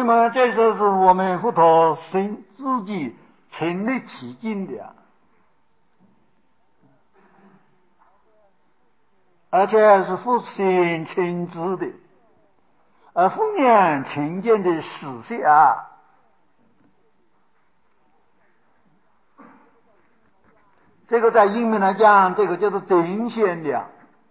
什么？这是我们佛陀自己亲力其境的，而且是父亲亲自的，父娘亲见的实相。这个在英文来讲，这个叫做真显量。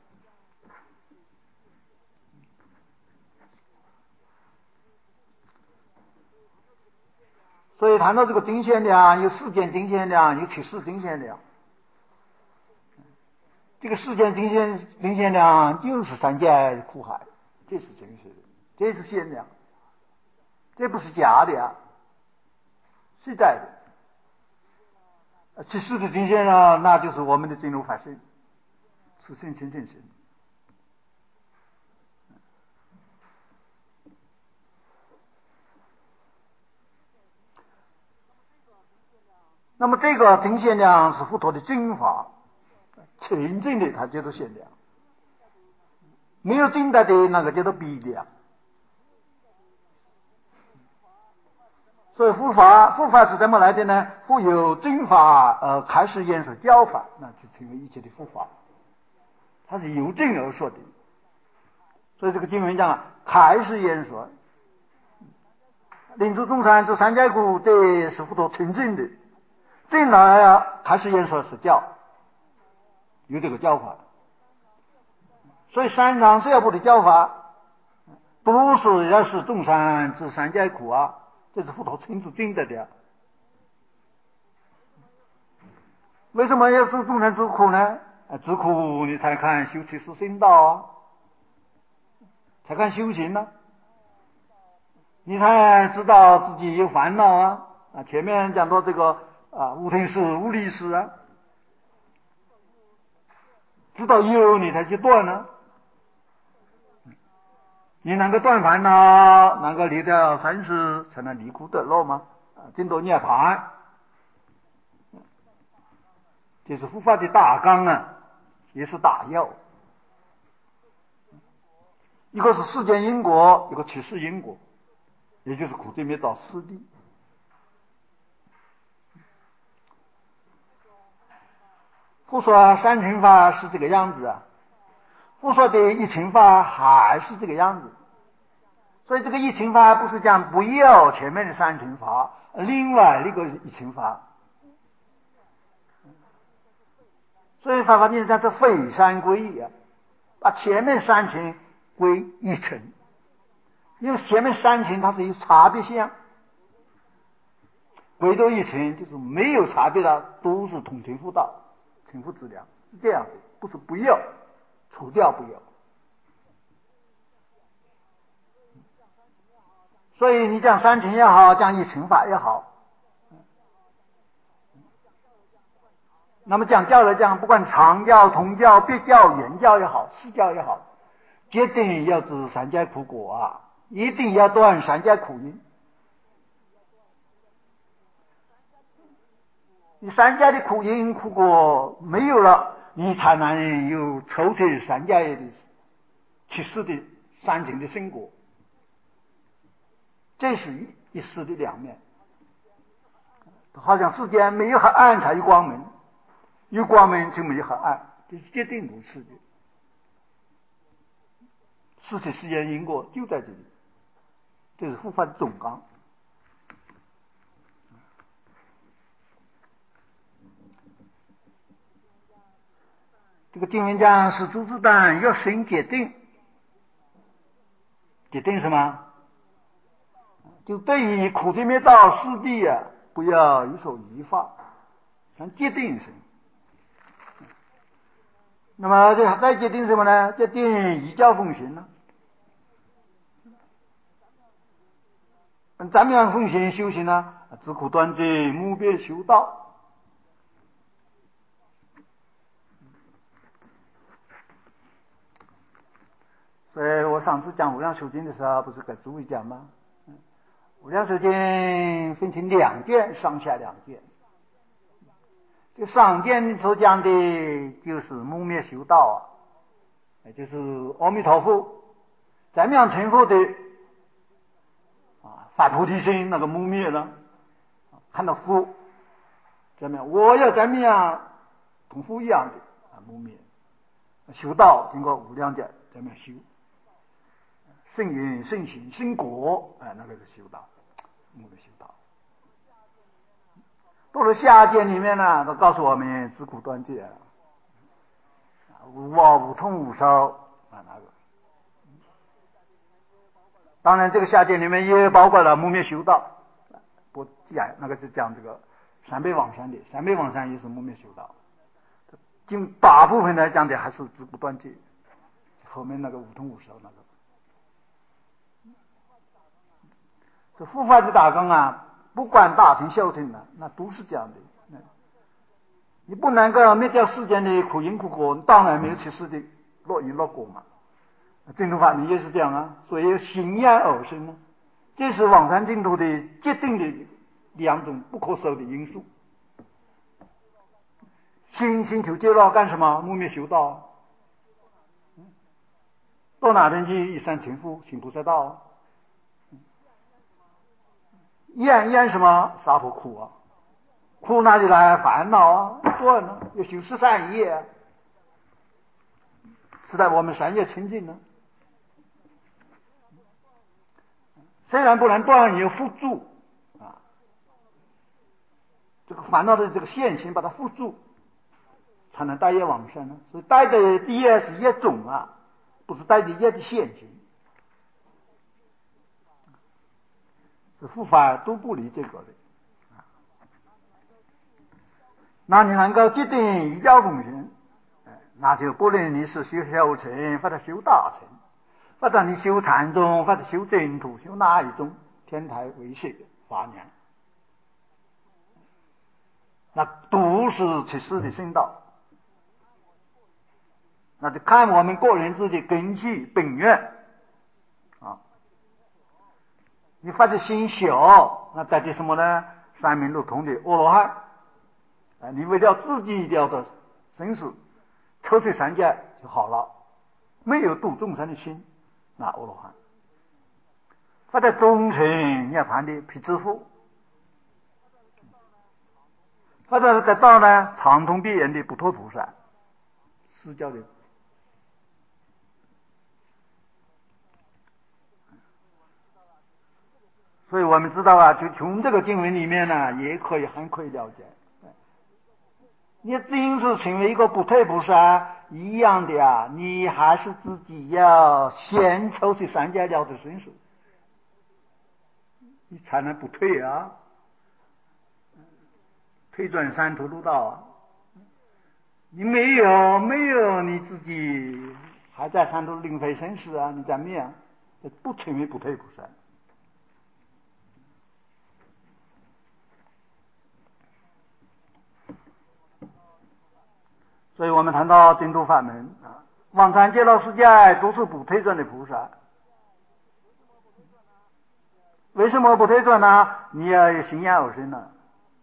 所以谈到这个真显量，有世间真显量，有启示真显量。这个世间真显量就是三界苦海，这是真实的，这是显量，这不是假的呀，实在的。启示的真显量，那就是我们的真如法身，是身心真身。那么这个真显量是佛陀的真法，真正的它叫做显量，没有真的那个叫做比量。所以佛法是怎么来的呢？佛有真法开始言说教法，那就成为一切的佛法，它是由真而说的。所以这个经文讲开始言说，领诸众生这三界苦，这是佛陀纯正的。正来开始言说是教，有这个教法。所以三藏十二部的教法，不是要使众生治三界苦啊，这是佛陀亲自证得的。为什么要治众生之苦呢？治苦你才看修七十心道啊，才看修行啊，你才知道自己有烦恼啊。前面讲到这个无听事、无理事啊，知道有你才去断呢。你能够断烦恼，能够离掉生死，才能离苦得乐吗？进到涅槃，这是佛法的大纲啊，也是大要。一个是世间因果，一个启示因果，也就是苦集灭道四谛。佛说三乘法是这个样子啊，佛说的一乘法还是这个样子。所以这个一乘法不是讲不要前面的三乘法，另外一个一乘法。所以法华经讲这非三归一啊，把前面三乘归一乘，因为前面三乘它是有差别相，归到一乘就是没有差别的，都是统称佛道，称佛资粮，是这样的，不是不要，除掉不要。所以你讲三乘也好，讲一乘法也好，那么讲教来讲，不管常教、通教、别教、原教也好，释教也好，决定要治三界苦果啊，一定要断三界苦因。你三界的苦因苦果没有了，你才能有抽取三界的七世的三乘的生果。这是一时的两面，好像世间没有黑暗才有光明，有光明就没有黑暗，这是决定如此的。事实世间因果就在这里，这是佛法的总纲。这个经文讲是诸子等要生决定，决定什么？就对于苦集灭道四谛啊，不要有所疑法，想决定什么？那么这再决定什么呢？决定依教奉行呢？怎么样奉行修行呢？自苦断罪，目别修道。所以我上次讲无量寿经的时候，不是给诸位讲吗？无量寿经分成两卷，上下两卷。这上卷所讲的就是目灭修道啊，也就是阿弥陀佛怎么样成佛的发菩提心那个木灭了，看到佛怎么样？我要怎么样同佛一样的木灭？修道经过无量劫怎么样修？圣因、圣行、圣果，那个是修道，那个修道。到了下界里面呢，都告诉我们自苦断戒，无我、无痛、无受那个。当然，这个下界里面也包括了木灭修道，不讲那个是讲这个三倍往生的，三倍往生也是木灭修道。经大部分来讲的还是自苦断戒，后面那个无痛无受那个。这护法的大纲啊，不管大乘小乘啊，那都是这样的。你不能够灭掉世间的苦因苦果，当然没有其事的乐因乐果嘛。净土法门也是这样啊，所以行愿而生呢，这是往生净土的决定的两种不可少的因素。心求解脱干什么？木灭修道。到哪边去？一山成佛，行菩萨道。愿什么？杀破苦啊！苦哪里来？烦恼啊！断了，要修十善业啊，使得我们善业清净呢。虽然不能断，也要护住啊。这个烦恼的这个现行，把它护住，才能带业往生呢。所以带的业是业种啊，不是带的业的现行。这护法都不离这个的。那你能够决定一教奉行，那就不论你是修小乘或者修大乘，或者你修禅宗或者修净土，修哪一种天台唯识法门，那都是其事的圣道。那就看我们个人自己根据本愿啊。你发的心小，那带的什么呢？三明六通的阿罗汉。你为了自己的生死抽出三界就好了，没有度众生的心，那阿罗汉。发在中乘涅槃的辟支佛，发在道呢长通闭眼的不脱菩萨，释教的。所以我们知道啊，就从这个经文里面呢，也很可以了解。你真是成为一个不退菩萨一样的啊，你还是自己要先抽出三界了的生死，你才能不退啊，退转三途六道啊。你没有你自己还在三途轮回生死啊，你怎么样不成为不退菩萨？所以我们谈到净土法门啊，往生极乐世界都是不退转的菩萨。为什么不退转呢？你要有心愿而生呢。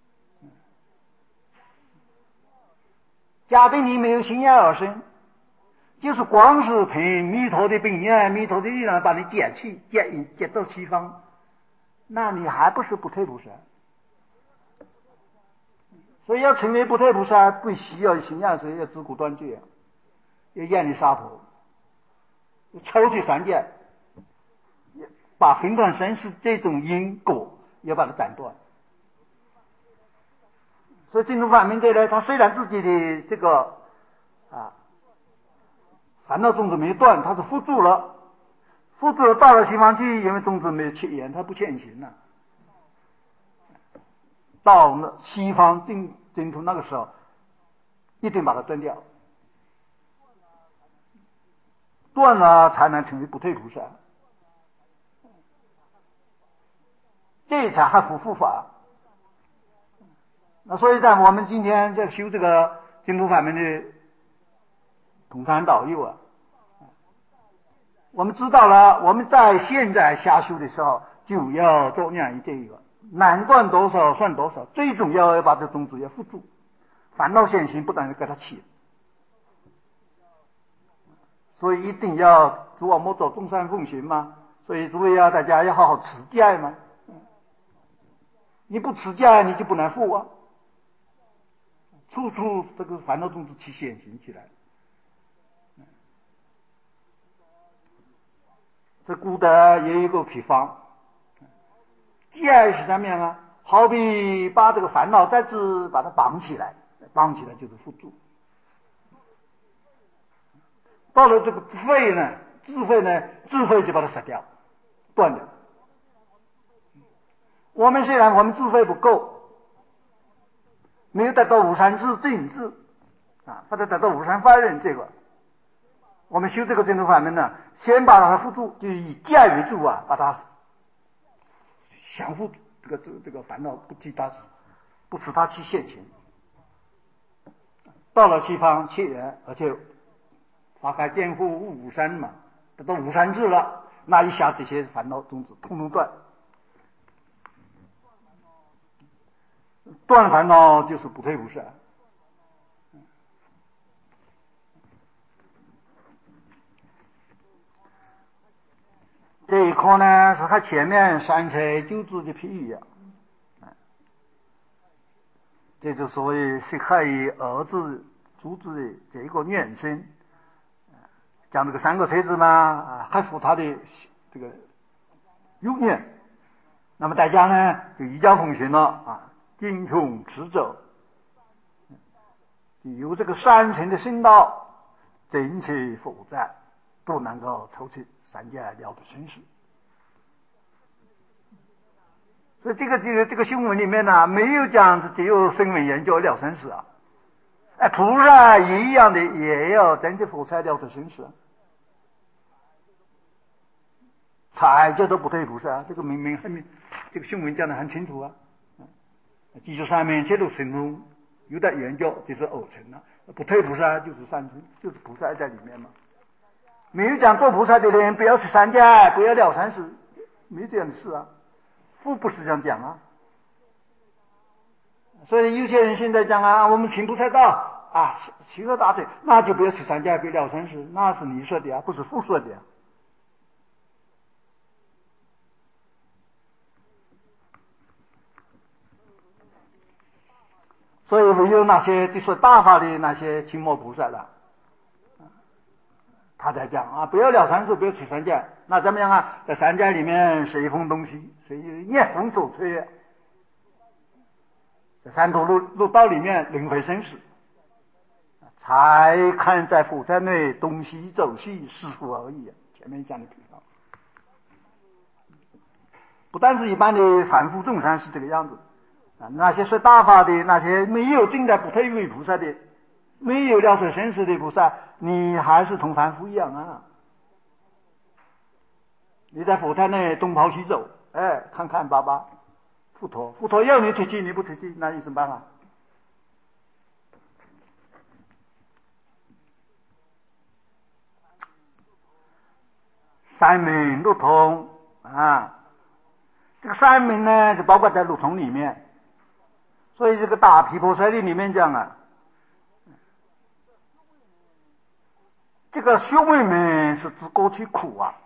假定你没有心愿而生，就是光是凭弥陀的本愿、弥陀的力量把你解到西方，那你还不是不退菩萨。所以要成为不退菩萨，必须要心愿是要自苦断戒，要远离杀婆，抽出三界，把分段生死这种因果要把它斩断。所以净土法门的呢，他虽然自己的这个烦恼种子没断，他是护住了，到了西方去，因为种子没有起源，他不现行了。到了西方净土那个时候，一定把它断掉，断了才能成为不退菩萨，这才还符护法。那所以在我们今天在修这个净土法门的同参导友啊，我们知道了，我们在现在下修的时候就要着眼于这个，难断多少算多少，最重要要把这种子要护住，烦恼现行不但要给它起，所以一定要诸恶莫作，众善奉行嘛。所以诸位大家要好好持戒嘛， 你不持戒，你就不能富啊。处处这个烦恼种子起显行起来。这古代也有一个比方，戒是什么样啊？好比把这个烦恼再次把它绑起来，绑起来就是缚住。到了这个慧呢，智慧呢，智慧就把它杀掉，断掉。我们虽然我们智慧不够，没有得到无三智正智啊，或者得到无三法忍，这个我们修这个正等法门呢，先把它缚住，就以戒为主啊，把它降服这个烦恼，不使它去现前。到了西方去人，而且法开见惑悟无三嘛，得到无三智了，那一下这些烦恼种子通通断。断烦恼就是不退不散。这一课呢是和前面三才九字的譬喻啊，这就所谓是可以儿子主子的这一个原生，讲这个三个车子嘛，还符他的这个有念。那么大家呢就一教奉行了啊，精穷持咒，有这个三层的深道，正气否在，不能够抽起三界了脱生死。所以这个新闻里面呢，没有讲只有声闻研究了生死啊，菩萨也一样的，也要真正佛才了脱生死啊，才叫做不退菩萨。这个明明很，这个新闻讲得很清楚啊。基础上面切入神通，有的研究就是偶成了，不退菩萨就是三成，就是菩萨在里面嘛。没有讲做菩萨的人不要吃三界，不要了生死，没这样的事啊。不是这样讲啊。所以有些人现在讲啊，我们行菩萨道啊，行了大罪，那就不要吃三界，不要了生死，那是你说的啊，不是父说的啊。所以唯有那些就说大法的那些清末菩萨的，他在讲啊，不要了生死，不要吃三界，那怎么样啊？在三界里面随风东西，随逆风所吹，在三途六道里面轮回生死，才看在佛在内东西走西师傅而已。前面讲的地方，不但是一般的凡夫众生是这个样子啊，那些说大法的，那些没有正在不退为菩萨的，没有了脱生死的菩萨，你还是同凡夫一样啊。你在佛坛内东跑西走，看看爸爸佛陀要你出去你不出去，那有什么办法？三门六通啊，这个三门呢就包括在六通里面。所以这个大毗婆舍利里面讲啊，这个修为门是指过去苦啊，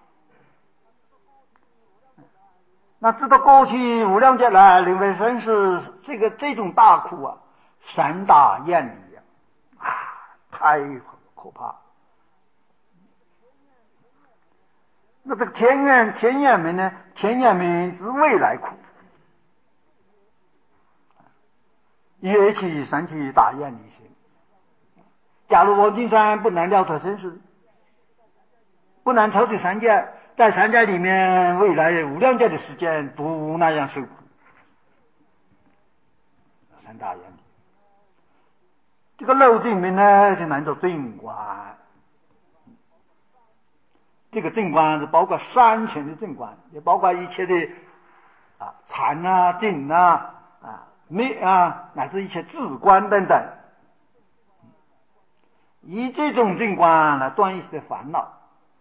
那知道过去无量劫来轮回生死这种大苦啊，三大厌离啊，太可怕。那这个天眼门呢？天眼门是未来苦，业起三起大厌离心。假如我今生不能了脱生死，不能超出三界，在三界里面未来无量劫的时间都那样受苦，三大厌离。这个漏尽门呢，就难做正观。这个正观是包括三层的正观，也包括一切的禅啊、定啊、灭啊，乃至一切智观等等。以这种正观来断一切的烦恼，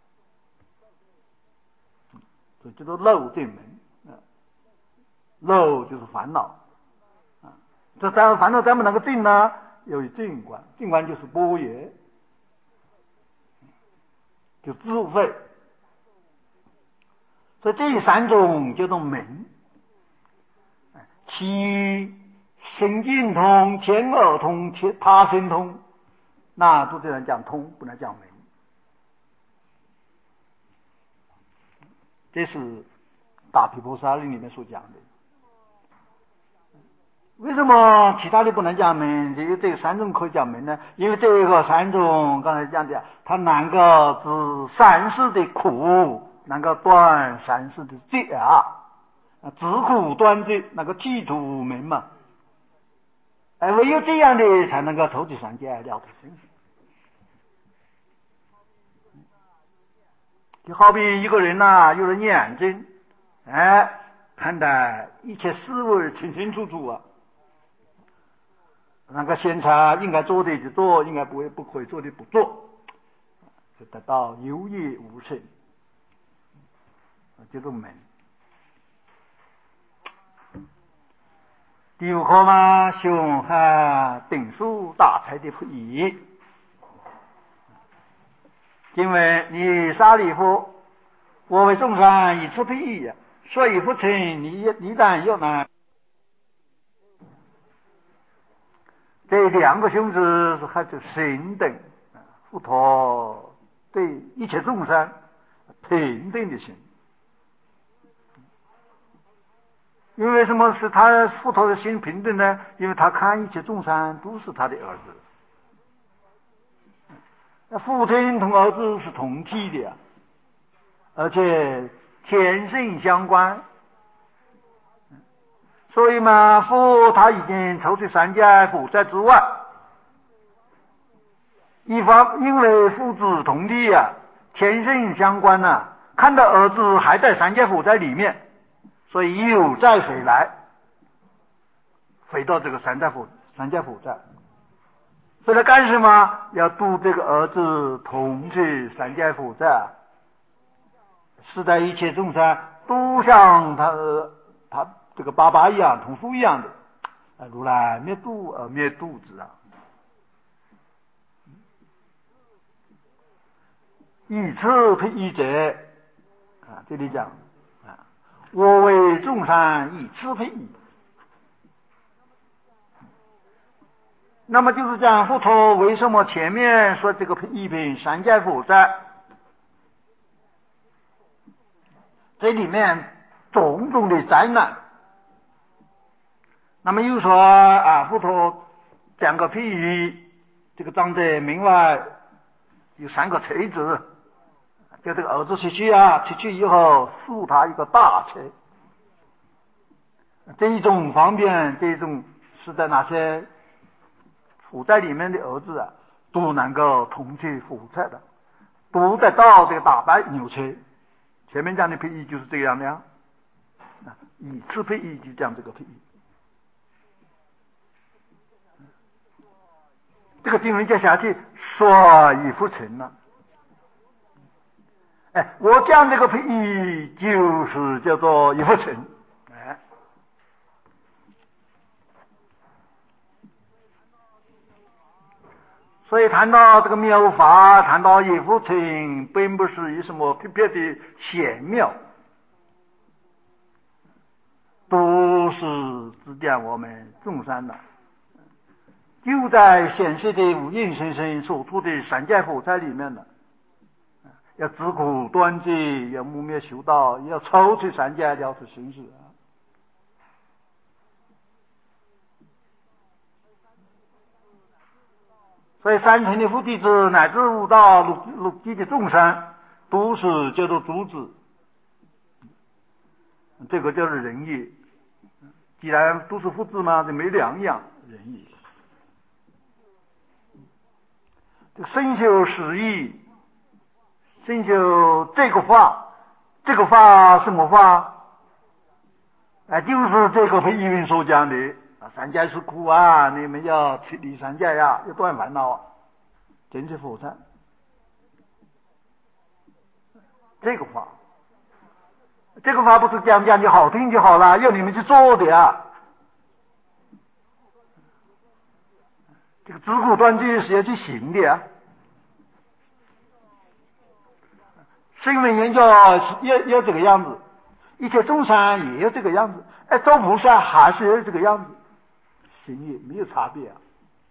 这叫做漏正门。漏就是烦恼啊，这烦恼怎么能够正呢？有正观，正观就是般若，就智慧。所以这三种叫做门。 其余神经通、天耳通、他神通，那都只能讲通，不能讲门。这是大毗婆沙论里面所讲的。为什么其他的不能讲门？只有这三种可以讲门呢？因为这个三种刚才讲的，它能够治三世的苦，能够断三世的罪啊，治苦断罪，那个剃除门嘛。唯有这样的才能够抽取三界，了脱生死。就好比一个人有了眼睛，看待一切事物清清楚楚啊。那个现场应该做的就做，应该不可以做的不做，就得到有业无生，这种门。第五课嘛，凶悍顶数大财的不义。因为你沙利夫，我为众生以此不义，所以不成你但有难。这两个兄弟还是平等，佛陀对一切众生平等的心。因为什么是他佛陀的心平等呢？因为他看一切众生都是他的儿子，父亲同儿子是同体的，而且天生相关。所以嘛，佛他已经抽出三界苦在之外，一方因为父子同体天生相关看到儿子还在三界苦在里面，所以又再回来，回到这个三界苦在，回来干什么？要度这个儿子同去三界苦在，是在一切众生都像他这个爸爸一样，同父一样的，如来灭度而灭度之以此辟义者这里讲我为众生以此辟义。那么就是讲佛陀为什么前面说这个一品三界苦在，这里面种种的灾难。那么又说佛陀讲个譬喻，这个长者门外有三个锤子，就这个儿子出去以后树他一个大锤。这一种方便，这一种是在那些苦在里面的儿子都能够同去苦在的，都得到这个打败牛车。前面讲的譬喻就是这样的以次譬喻就讲这个譬喻。这个经文接下去说已复成了。我讲这个譬喻就是叫做已复成。所以谈到这个妙法，谈到已复成，并不是有什么特别的玄妙，都是指点我们众生的。就在显示的五蕴生生所处的三界苦在里面了，要自苦断罪，要磨灭修道，要抽出三界了脱生死所以三乘的佛弟子乃至五道六界的众生，都是叫做主子，这个就是仁业。既然都是佛子嘛，就没两样，仁业。这个身修实义，身修这个法什么法？就是这个譬喻所讲的三界是苦你们要去离三界要断烦恼真是佛禅。这个法不是讲就好听就好了，要你们去做的这个自苦断罪是要去行的声闻研究要这个样子， 一切众生也有这个样子，做菩萨还是有这个样子，行业没有差别啊。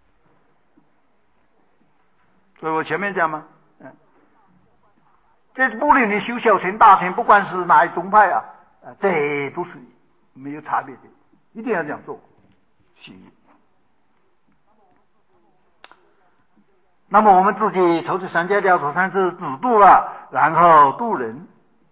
所以我前面讲嘛，这不论你修小乘大乘，不管是哪一宗派啊，这都是没有差别的，一定要这样做行业。那么我们自己求持三界了脱三世，自度了，然后度人。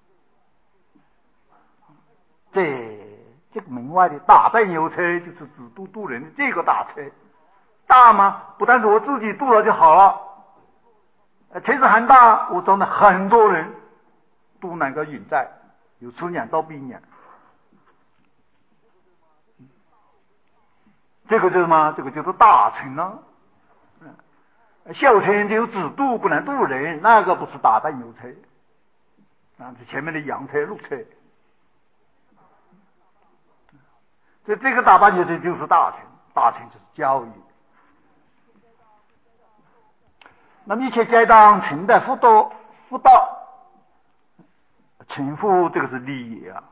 这个门外的大奔牛车就是自度度人的这个大车，大吗？不但是我自己度了就好了，车子很大，我装了很多人，度那个运载，由此年到彼年。这个就是什么？这个就是大乘了。小乘就只度不能度人，那个不是大奔牛车，是前面的洋车、路车。所以这个大半牛车就是大乘，大乘就是教育。那么一切该当成的辅导，成佛这个是利益啊，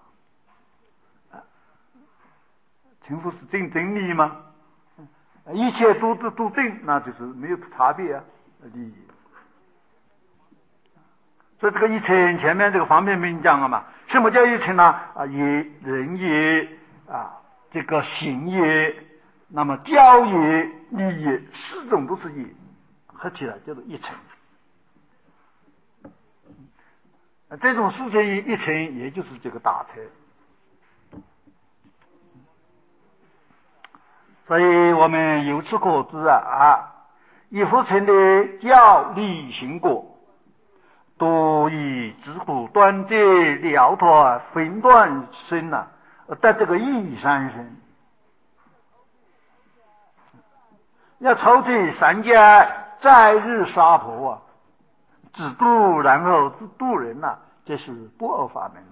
成佛是真理吗？一切都正，那就是没有差别啊，利益。所以这个一乘前面这个方便面讲了嘛，什么叫一乘呢？业、人业这个行业，那么教业、利业，四种都是业，合起来叫做一乘。这种事情一乘，也就是这个大乘。所以我们由此可知一佛乘的教利行果，都以自苦断结了脱分断身得这个义三身。要抽起三界在日杀婆自度然后自度人这是不二法门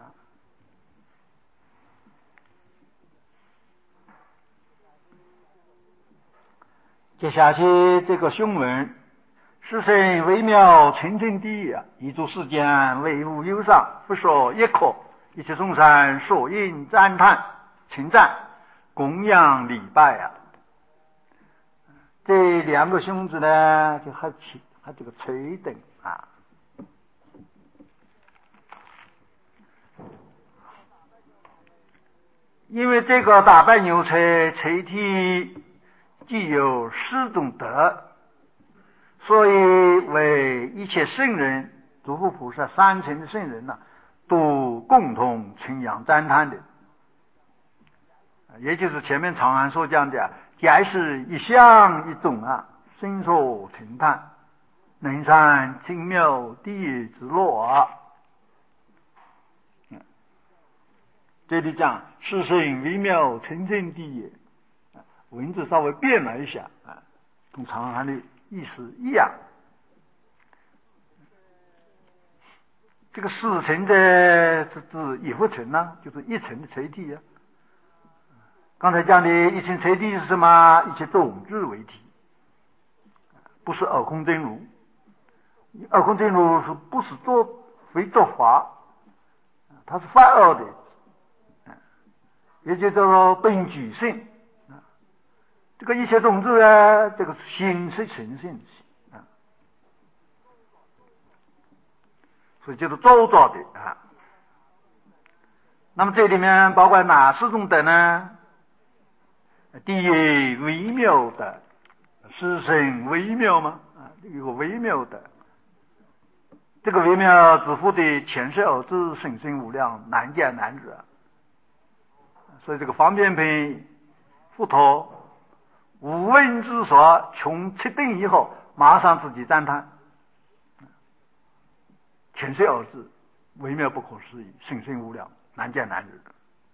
接下去这个凶文，世身微妙清净地一诸世间唯无忧伤，不说一口，一切众生所应赞叹称赞供养礼拜这两个兄子呢，就还这个垂等因为这个大奔牛车垂体具有四种德，所以为一切圣人、诸佛菩萨、三乘的圣人都共同称扬赞叹的。也就是前面长安所讲的皆是一相一种深受称叹，能善精妙地狱之乐这里讲世身微妙清净地，文字稍微变了一下跟长安的意思一样。这个四乘的是指一佛乘就是一乘的垂体刚才讲的一乘垂体是什么？一切种子为体，不是二空真如。二空真如是不是非作法，它是反二的，也就叫做本具性。这个一切种子这个心是诚信所以就是周遭的那么这里面包括哪四种德呢？第一微妙的，是身微妙吗？有个微妙的，这个微妙指佛的前世而至，甚深无量，难见难知所以这个方便品佛陀无问之说，穷七定以后，马上自己赞叹，前世而至，微妙不可思议，甚深无量，难见难知。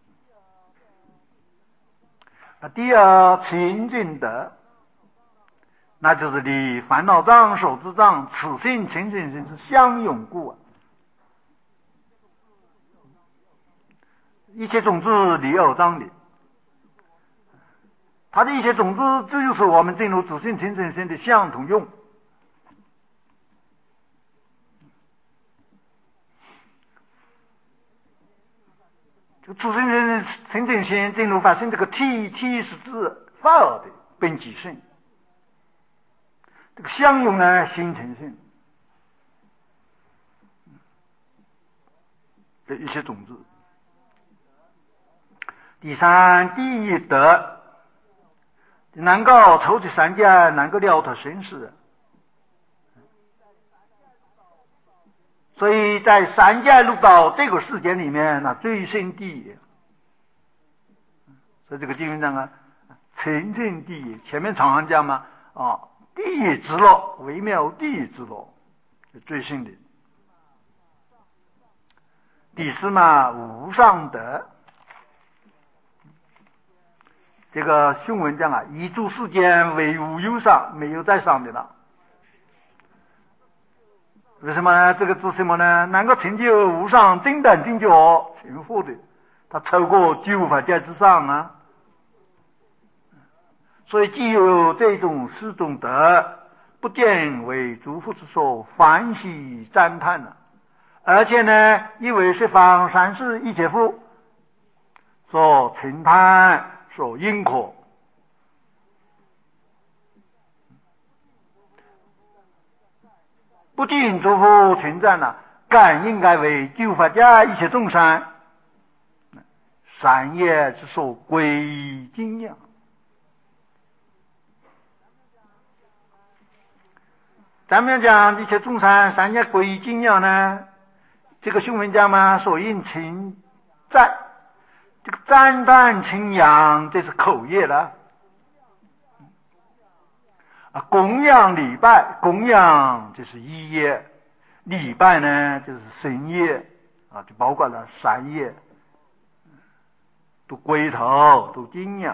第二清净德，那就是离烦恼障、手执障、此性清净心是相永固一切种子离二障的，它的一切种子，这就是我们进入自性清净心的相同用。 这个自身人真正性正如发生这个体是指反而的本体性，这个相用呢形成性的一些种子。第三，第一德能够抽出三界，能够了脱生死。所以在三界六道这个世界里面，那最深第一。所以这个经文上啊，层层第一。前面常常讲嘛，第一之乐，微妙第一之乐，最深的。第四嘛，无上德。这个训文讲啊，一诸世间唯无有上，没有再上的了。为什么呢？这个指什么呢？能够成就无上正等正觉成佛的，他超过九法界之上啊。所以既有这种四种德，不仅为诸佛之所欢喜赞叹了，而且呢，亦为十方三世一切佛所称叹、所认可。不仅诸佛称赞了，更应该为九法界一切众生善业之所归依敬仰。咱们讲一切众生善业归依敬仰呢，这个训文讲嘛，所应称赞，这个赞叹称扬，这是口业了。供养礼拜，供养这是一业，礼拜呢就是身业就包括了三业，都归头，都敬仰。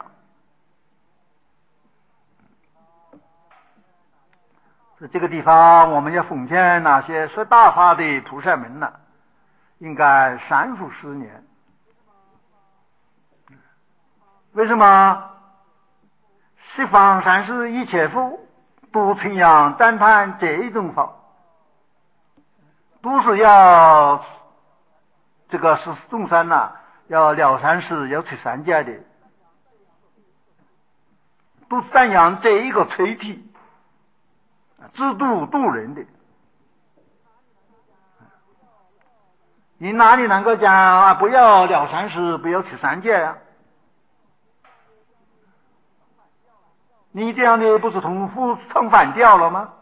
在这个地方，我们要奉劝那些说大法的菩萨们呢，应该三复10年。为什么？十方三世一切佛都称扬赞叹这一种法，都是要这个是众生要了三世，要出三界的，都是赞扬这一个垂体，自度人的。你哪里能够讲不要了三世，不要出三界呀？你这样的不是唱反调了吗？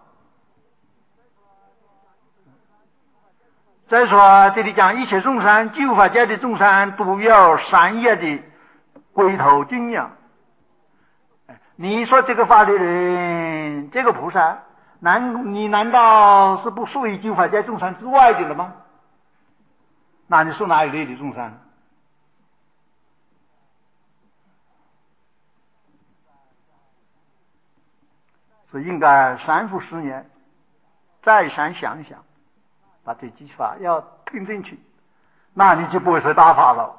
再说这里讲一切众生，九法界的众生都要善业的归头敬仰。你说这个法的人，这个菩萨，你难道是不属于九法界众生之外的了吗？那你说哪一类的众生？所以应该三复10年，再三想想，把这几法要听进去，那你就不会是大法了。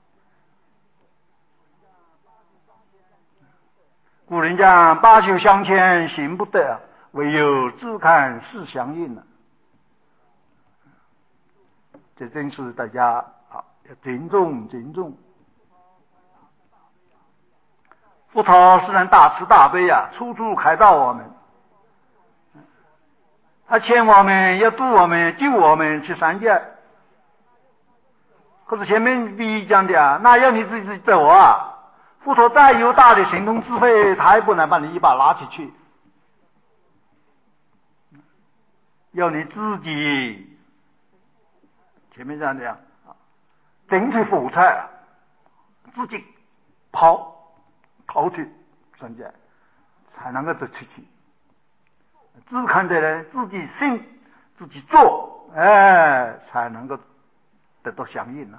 古人讲八九相牵行不得，唯有自看事相应了。这真是大家要尊重。佛陀是人大慈大悲处处开导我们，他劝我们要度我们，救我们去三界。可是前面第一讲的那要你自己走佛陀再有大的神通智慧，他也不能把你一把拉起去，要你自己前面讲的争取佛财，自己跑去三界，才能够走出去。自看的人自己信，自己做，才能够得到响应了。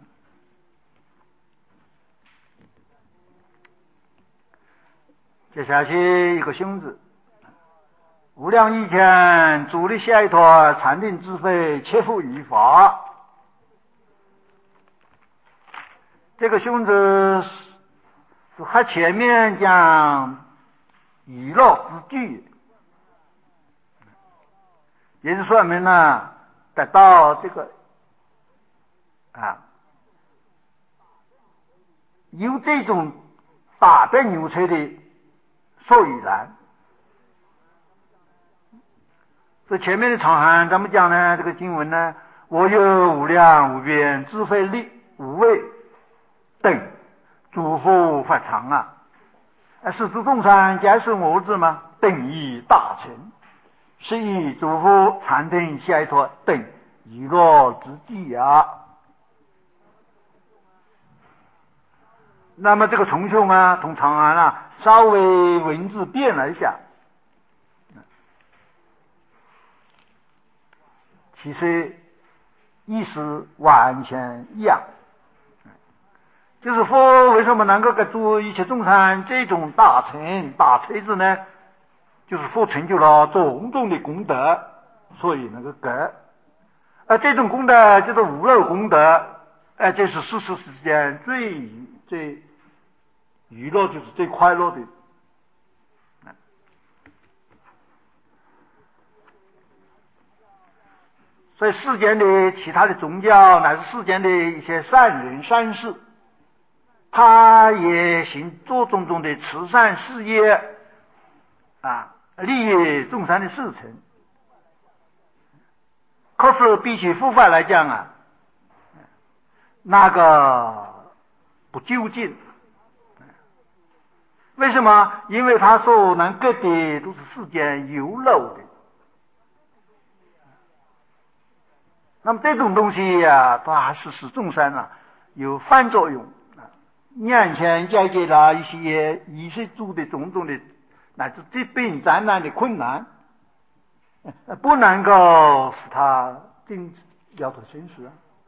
接下去一个兄字，无量义前主力下一坨禅定智慧切复于法。这个兄字是和前面讲娱乐之具，也就是说我们得到这个有这种大辩牛车的所以然。所以前面的长汉咱们讲呢，这个经文呢，我有无量无边智慧力无畏等诸佛法常啊，是诸众生皆是我之吗？等以大乘，是以诸佛禅定解脱等娱乐之际啊。那么这个重修啊，同长安啊，稍微文字变了一下，其实意思完全一样。就是佛为什么能够给诸一切众生这种大成大锤子呢？就是佛成就了种种的功德，所以能够给。这种功德叫做无漏功德，这是世世间最娱乐，就是最快乐的。所以世间的其他的宗教，乃至世间的一些善人善事，他也行做种种的慈善事业利益众生的事情。可是比起佛法来讲啊，那个不究竟。为什么？因为他所能给的都是世间有漏的。那么这种东西啊，它还是使众生啊有反作用眼前解决了一些仪式主的种种的乃至疾病灾难的困难，不能够使他尽了脱生死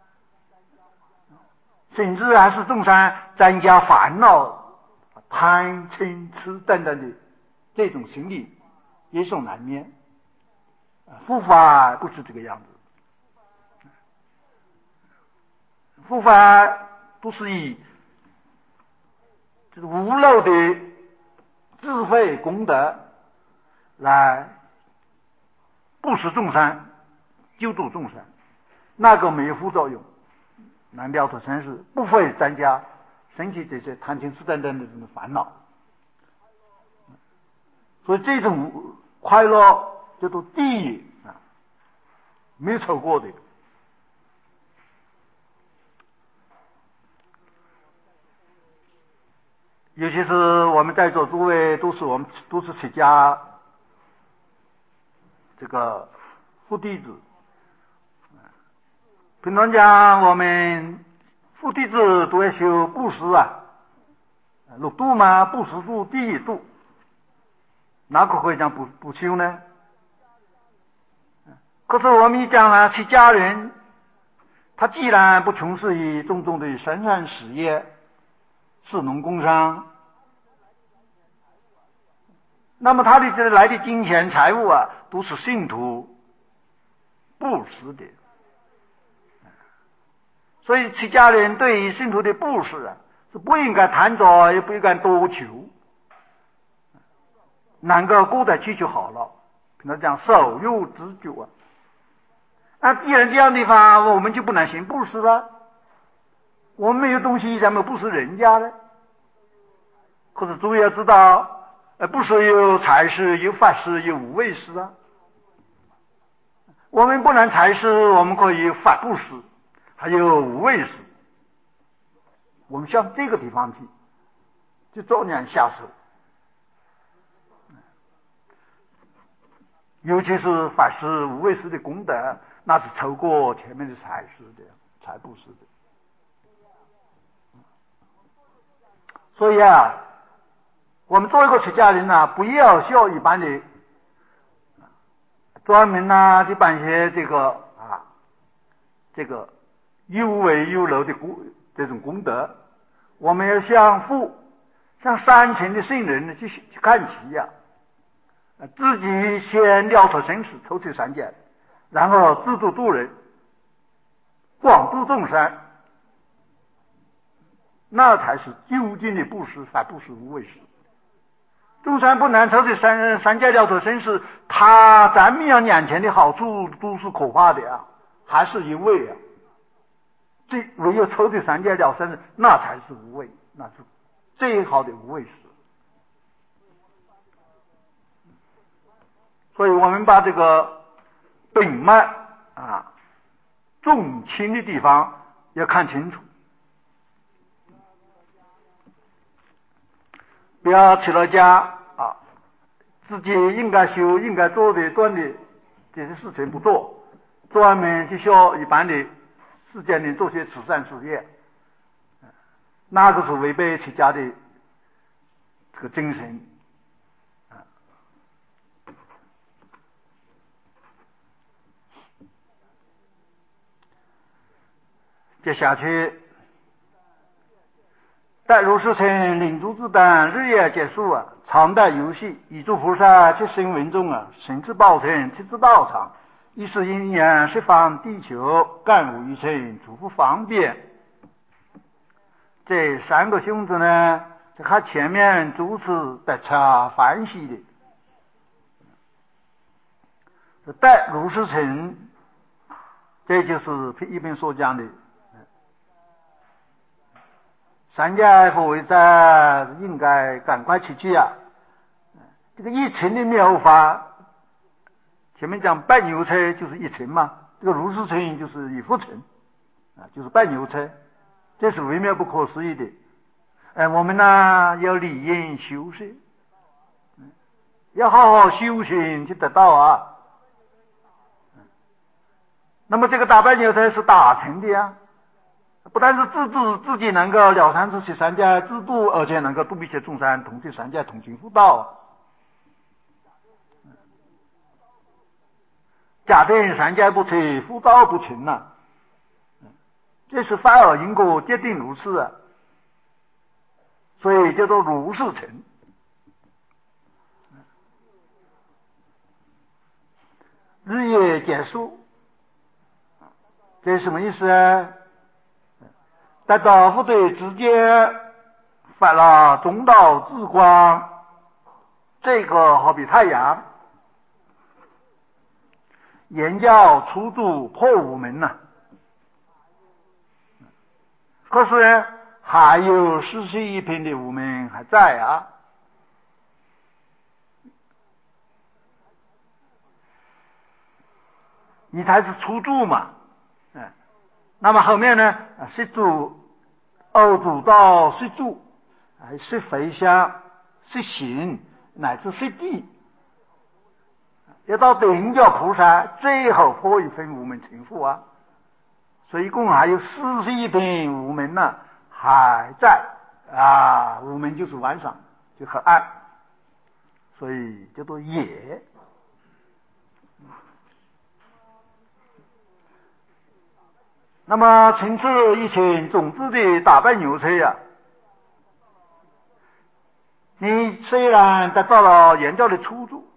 甚至还是众生增加烦恼、贪嗔痴等等的这种心理也是难免。佛法不是这个样子，佛法都是以就是无漏的智慧功德来布施众生、救度众生，那个没有副作用，能了脱生死，不会增加升起这些贪嗔痴等等的这种烦恼。所以这种快乐叫做第一没有超过的。尤其是我们在座诸位都是出家这个佛弟子，平常讲我们佛弟子都要修布施六度嘛，布施度第一度，哪个可以讲不修呢？可是我们一讲了出家人，他既然不从事于种种的生产事业、士农工商，那么他的这来的金钱财物都是信徒布施的。所以出家人对于信徒的布施是不应该贪着，也不应该多求，能够过得去就好了。跟他讲守幼之久那既然这样的话，我们就不能行布施了。我们没有东西，咱们布施人家呢？可是诸位要知道，布施有财施、有法施、有无畏施我们不能财施，我们可以法布施，还有无畏施。我们向这个地方去，就照样下手。尤其是法施、无畏施的功德，那是超过前面的财施的、财布施的。所以我们做一个出家人不要像一般的专门去办些这个有为有漏的这种功德，我们要向山前的圣人去看齐自己先了脱生死，抽出三界，然后自度度人，广度众生，那才是究竟的布施，法布施、无畏施。众生不能抽出三界了脱生死，他咱们要眼前的好处都是可怕的还是一味这唯有抽出三界了生死，那才是无畏。 那是最好的无畏时。所以我们把这个本脉重轻的地方要看清楚，不要起了家自己应该修、应该做的、断的这些事情不做，专门去消一般的时间里做些慈善事业，那个是违背出家的这个精神。接下去，待如是成，领诸子等日夜结束常待游戏，以诸菩萨去生文中神之报成，其之道场，一是因缘十方地球，干无余成，诸不方便。这三个兄弟呢，是他前面主持得差欢喜的。待如是成，这就是一本所讲的三界佛为在，应该赶快去这个一成的妙法，前面讲拜牛车就是一成嘛，这个如是成就是一复成就是拜牛车，这是微妙不可思议的。我们呢要理应修饰，要好好修行去得到那么这个大拜牛车是大成的不但是自己能够了参这些三界自度，而且能够度一切众生，同这三界同行护道假定三界不摧，护道不成这是反而因果决定如是所以叫做如是成。日夜结束，这是什么意思在道不对之间发了中道之光，这个好比太阳，言教出住破无门可是还有41品的无门还在你才是出住嘛那么后面呢是住二主道是住是回向是行乃至是地，要到等觉菩萨最后破一分无门成佛所以一共还有41品无门还在无门就是晚上就很暗，所以叫做夜。那么从此一群种子的打败牛车你虽然得到了言教的出处，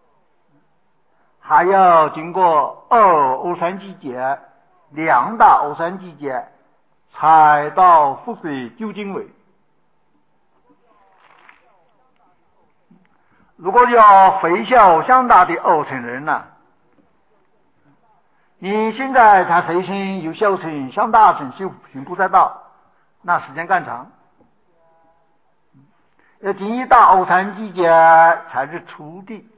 还要经过欧三季节2大欧三季节才到覆水究竟位。如果要回效相大的欧成人你现在才回心有效成向大成修行菩萨道，那时间更长，要经一大欧三季节才是出地。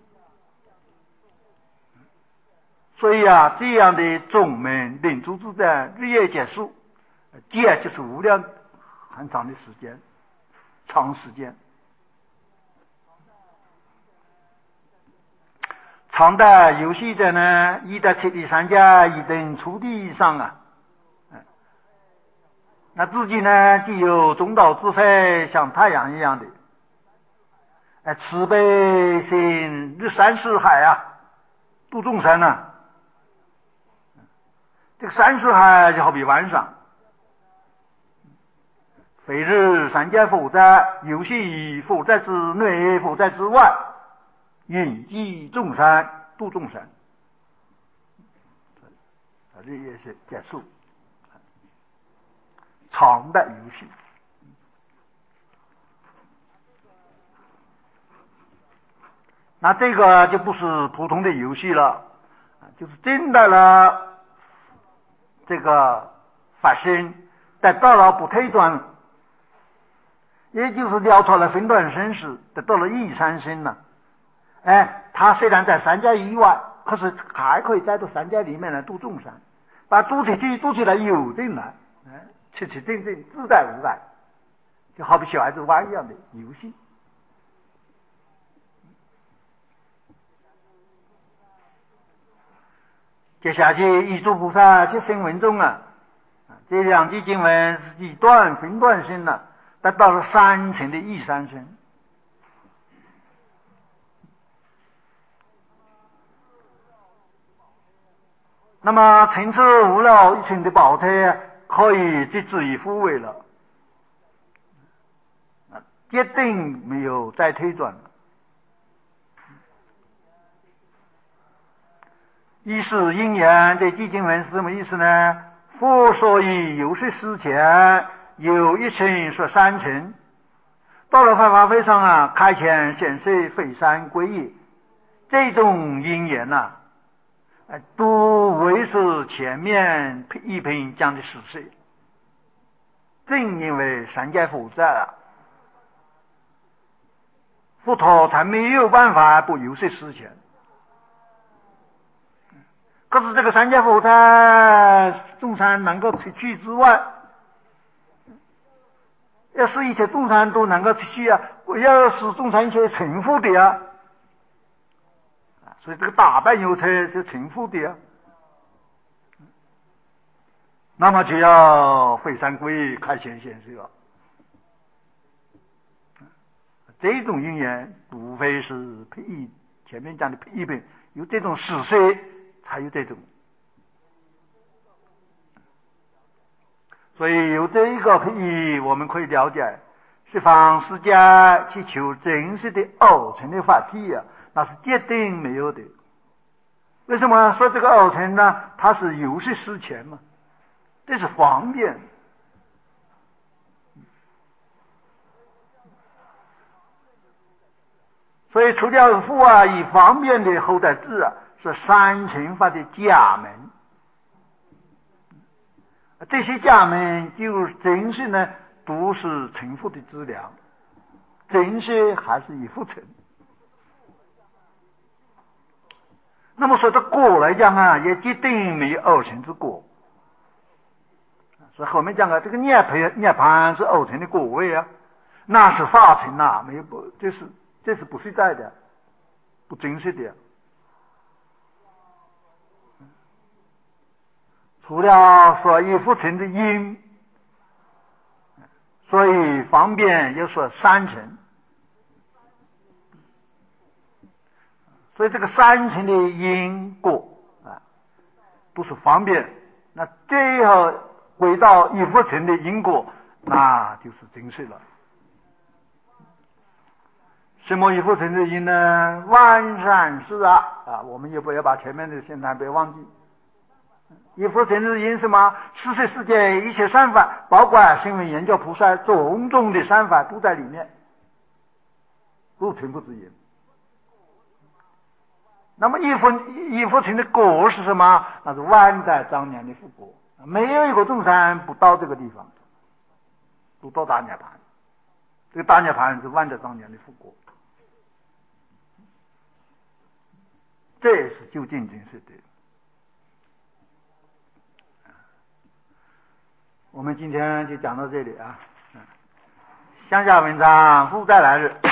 所以这样的宗门领诸自在日夜结束，戒就是无量很长的时间，长时间。常在游戏者呢，一在七地三界一等出地以上那自己呢既有中道智慧，像太阳一样的慈悲心日三世海度众生这个三世海就好比晚上，非日三界佛在，游戏佛在之内，佛在之外，引济众生，度众生，这也是结束常的游戏。那这个就不是普通的游戏了，就是真的了这个法身得到了不退转也就是了脱了分段生死，得到了义三身了。他虽然在三界以外，可是还可以在这三界里面来度众生，把度起来有进来，切切正正自在无碍，就好比小孩子玩一样的游戏。接下去一诸菩萨这声闻中这两句经文是以断分段身达到了三层的义三身。那么层次无了一层的宝车可以即止以复位了，决定没有再推转了。一是因缘，这句经文是什么意思呢？佛所以有识之前有一层说三层，到了法会上开前显示非三归一，这种因缘都为是前面一品讲的实事。正因为三界佛在佛陀才没有办法不有识之前。可是这个三界佛在众生能够出去之外，要是一切众生都能够出去要使众生一切成佛的所以这个大半有车是成佛的那么就要非三归一开显现示了。这种因缘无非是前面讲的一品有这种实色，才有这种。所以有这一个我们可以了解十方世界去求真实的二乘的法体那是决定没有的。为什么说这个二乘呢？它是有识之前嘛，这是方便。所以出家父以方便的后代智是三乘法的家门。这些家门就真是呢都是成佛的资粮，真是还是以佛成。那么说的果来讲也决定没有二乘之果。所以后面讲这个涅槃是二乘的果位那是法乘没有这是不实在的，不真实的。除了说以佛成的因，所以方便又说三乘。所以这个三乘的因果都是方便，那最后回到以佛成的因果，那就是真实了。什么以佛成的因呢？万善事我们也不要把前面的先谈别忘记。以佛成的因什么？四摄世界一切善法，包括声闻缘觉菩萨种种的善法都在里面，都成佛之因。那么以佛成的果是什么？那是万代庄严的佛果，没有一个众生不到这个地方，都到大涅槃。这个大涅槃是万代庄严的佛果，这是究竟真实的。我们今天就讲到这里向下文章，复再来日。